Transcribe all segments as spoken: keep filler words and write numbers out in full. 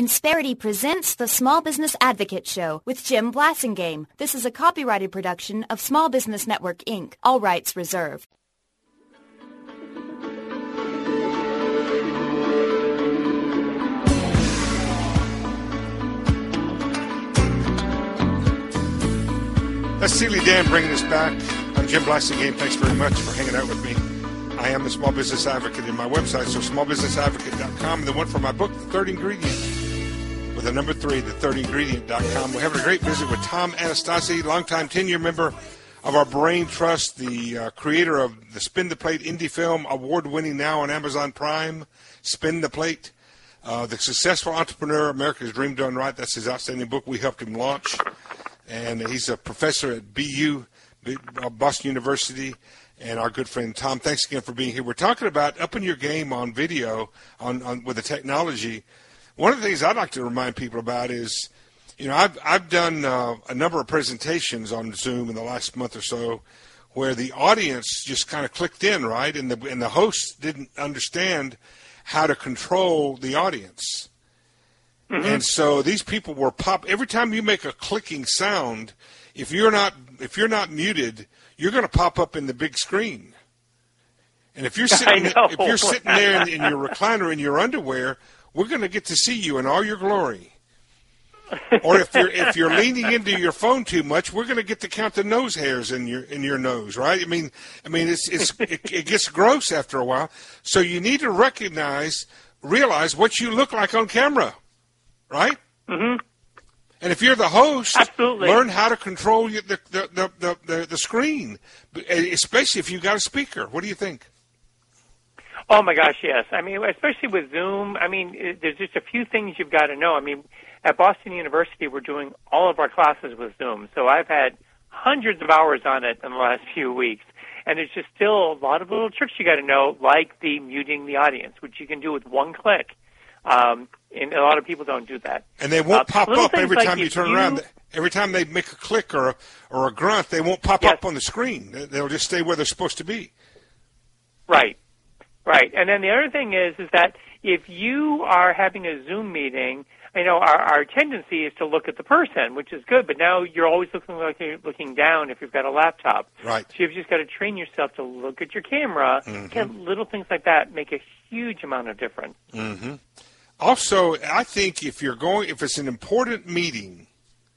Insperity presents the Small Business Advocate Show with Jim Blasingame. This is a copyrighted production of Small Business Network, Incorporated. All rights reserved. That's Steely Dan bringing us back. I'm Jim Blasingame. Thanks very much for hanging out with me. I am the Small Business Advocate in my website, so small business advocate dot com, and the one for my book, The Third Ingredient, with the number three, the third ingredient dot com. We're having a great visit with Tom Anastasi, longtime ten-year member of our Brain Trust, the uh, creator of the Spin the Plate indie film, award-winning now on Amazon Prime, Spin the Plate. Uh, the Successful Entrepreneur, America's Dream Done Right. That's his outstanding book. We helped him launch. And he's a professor at B U, Boston University. And our good friend Tom, thanks again for being here. We're talking about upping your game on video on, on with the technology. One of the things I'd like to remind people about is, you know, I've I've done uh, a number of presentations on Zoom in the last month or so, where the audience just kind of clicked in, right, and the and the host didn't understand how to control the audience. Mm-hmm. And so these people were pop. Every time you make a clicking sound, if you're not if you're not muted, you're going to pop up in the big screen. And if you're sitting if you're sitting there in, in your recliner in your underwear, we're going to get to see you in all your glory. Or if you're if you're leaning into your phone too much, we're going to get to count the nose hairs in your in your nose, right? I mean, I mean it's it's it, it gets gross after a while. So you need to recognize, realize what you look like on camera, right? Mm-hmm. And if you're the host, Absolutely. learn how to control the the, the, the, the the screen, especially if you've got a speaker. What do you think? Oh, my gosh, yes. I mean, especially with Zoom, I mean, it, there's just a few things you've got to know. I mean, at Boston University, we're doing all of our classes with Zoom. So I've had hundreds of hours on it in the last few weeks. And there's just still a lot of little tricks you got to know, like the muting the audience, which you can do with one click. Um, and a lot of people don't do that. And they won't uh, pop up every like time you turn you, around. Every time they make a click or a, or a grunt, they won't pop yes. up on the screen. They'll just stay where they're supposed to be. Right, right. And then the other thing is, is that if you are having a Zoom meeting, you know, our, our tendency is to look at the person, which is good, but now you're always looking like you're looking down if you've got a laptop. Right. So you've just got to train yourself to look at your camera. Mm-hmm. Get little things like that make a huge amount of difference. Mm-hmm. Also, I think if you're going, if it's an important meeting,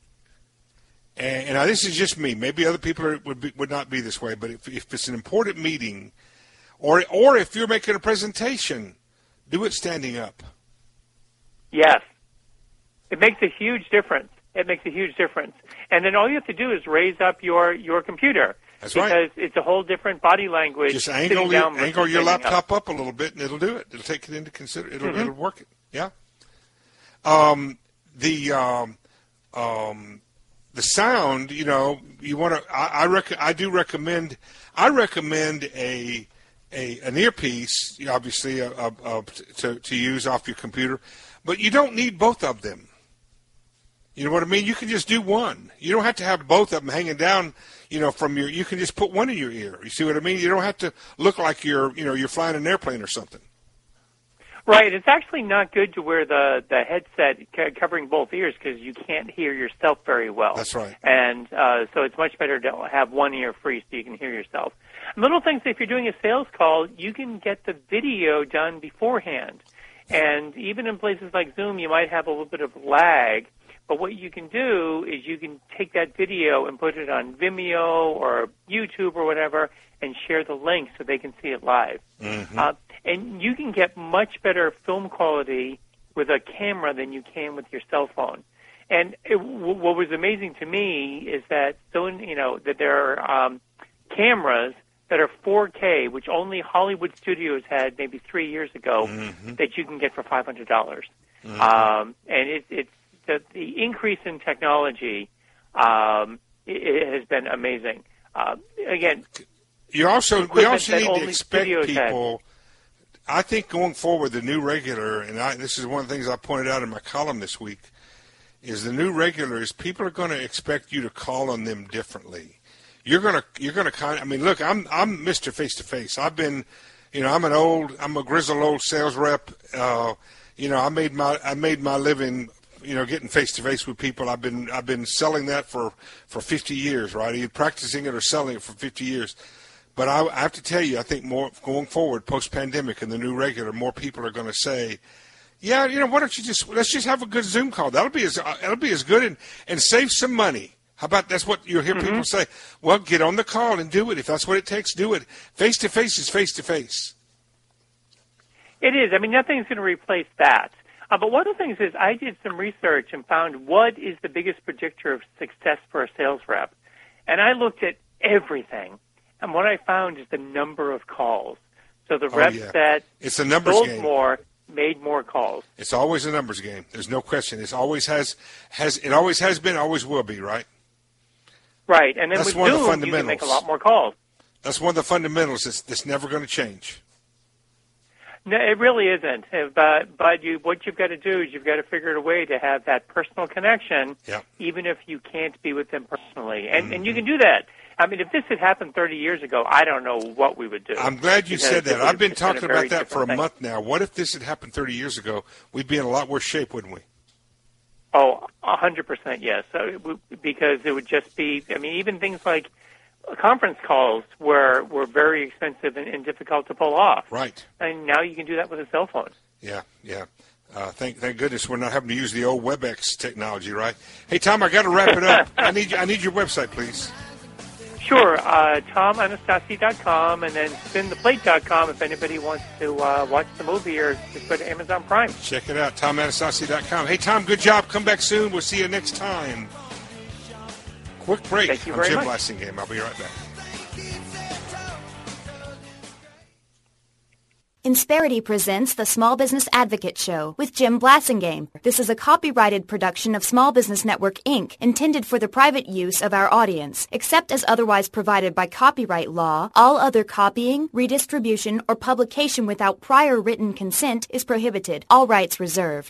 and, and this is just me, maybe other people are, would be, would not be this way, but if, if it's an important meeting, or or if you're making a presentation, do it standing up. Yes, it makes a huge difference. It makes a huge difference, and then all you have to do is raise up your, your computer. That's because right. Because it's a whole different body language. Just angle your, angle your laptop up. up a little bit, and it'll do it. It'll take it into consider. It'll mm-hmm. it'll work it. Yeah. Um, the um, um, the sound. You know, you want to. I I, rec- I do recommend. I recommend a a an earpiece. Obviously, a, a, a, to to use off your computer, but you don't need both of them. You know what I mean? You can just do one. You don't have to have both of them hanging down, you know, from your, you can just put one in your ear. You see what I mean? You don't have to look like you're, you know, you're flying an airplane or something. Right. It's actually not good to wear the, the headset covering both ears because you can't hear yourself very well. That's right. And uh, so it's much better to have one ear free so you can hear yourself. Little things, if you're doing a sales call, you can get the video done beforehand. And even in places like Zoom, you might have a little bit of lag. But what you can do is you can take that video and put it on Vimeo or YouTube or whatever and share the link so they can see it live. Mm-hmm. Uh, and you can get much better film quality with a camera than you can with your cell phone. And it, w- what was amazing to me is that so you know that there are um, cameras that are four K, which only Hollywood studios had maybe three years ago, mm-hmm. that you can get for five hundred dollars. Mm-hmm. Um, and it, it's The, the increase in technology um, it, it has been amazing. Uh, again, you also we also need to expect people. Had. I think going forward, the new regular, and I, this is one of the things I pointed out in my column this week, is the new regular is people are going to expect you to call on them differently. You're gonna you're gonna kind of. I mean, look, I'm I'm Mister Face to Face. I've been, you know, I'm an old, I'm a grizzled old sales rep. Uh, You know, I made my I made my living, you know, getting face to face with people. I've been I've been selling that for, for fifty years, right? Either practicing it or selling it for fifty years. But I, I have to tell you, I think more going forward, post pandemic and the new regular, more people are going to say, yeah, you know, why don't you just let's just have a good Zoom call? That'll be as that'll be as good and, and save some money. How about that's what you'll hear mm-hmm. people say? Well, get on the call and do it. If that's what it takes, do it. Face to face is face to face. It is. I mean, nothing's going to replace that. Uh, but one of the things is I did some research and found what is the biggest predictor of success for a sales rep. And I looked at everything. And what I found is the number of calls. So the reps oh, yeah. that it's a numbers sold game. more made more calls. It's always a numbers game. There's no question. It always has, has it always has been, always will be, right? Right. And then that's with one Zoom, of the fundamentals. you can make a lot more calls. That's one of the fundamentals that's, that's never going to change. No, it really isn't. But, but you, what you've got to do is you've got to figure out a way to have that personal connection, yeah. even if you can't be with them personally. And, mm-hmm. and you can do that. I mean, if this had happened thirty years ago, I don't know what we would do. I'm glad you said that. I've been talking been about that for a thing. month now. What if this had happened thirty years ago? We'd be in a lot worse shape, wouldn't we? Oh, one hundred percent yes. So it w- because it would just be, I mean, even things like conference calls were, were very expensive and, and difficult to pull off. Right. And now you can do that with a cell phone. Yeah, yeah. Uh, thank thank goodness we're not having to use the old WebEx technology, right? Hey, Tom, I got to wrap it up. I need I need your website, please. Sure, uh, tom anastasi dot com and then spin the plate dot com if anybody wants to uh, watch the movie or just go to Amazon Prime. Check it out, tom anastasi dot com. Hey, Tom, good job. Come back soon. We'll see you next time. Quick break. Thank you I'm very Jim much. Blasingame. I'll be right back. Insperity presents the Small Business Advocate Show with Jim Blasingame. This is a copyrighted production of Small Business Network, Incorporated, intended for the private use of our audience. Except as otherwise provided by copyright law, all other copying, redistribution, or publication without prior written consent is prohibited. All rights reserved.